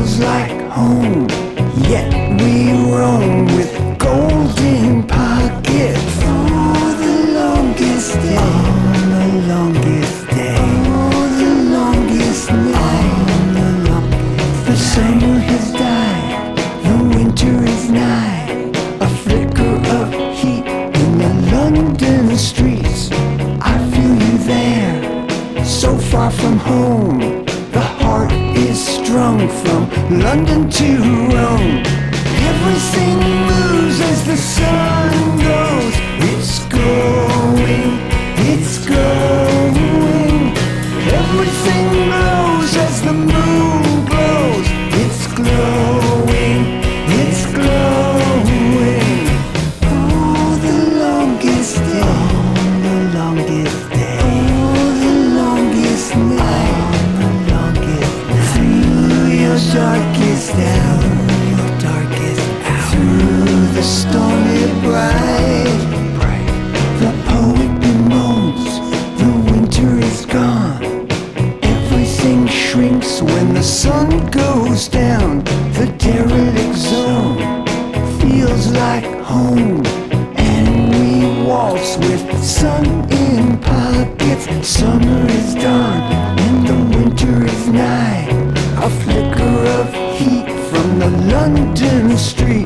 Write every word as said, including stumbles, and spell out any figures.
feels like home, yet we roam with golden pockets for the longest day, on the longest day, for the longest night, on the longest. The summer has died, the winter is nigh, a flicker of heat in the London streets. I feel you there, so far from home. The heart is strung from London to Rome. Everything moves as the sun goes. It's going, it's going. Everything glows as the moon glows. It's glowing, it's glowing. Oh, the longest day, oh, the longest day, oh, the longest night, oh, the longest night. Through your darkest hour, your darkest hour, through the stormy bright, bright. The poet bemoans the winter is gone. Everything shrinks when the sun goes down. The derelict zone feels like home, and we waltz with sun in pockets. Summer is done and the winter is nigh, a flicker of heat from the London street.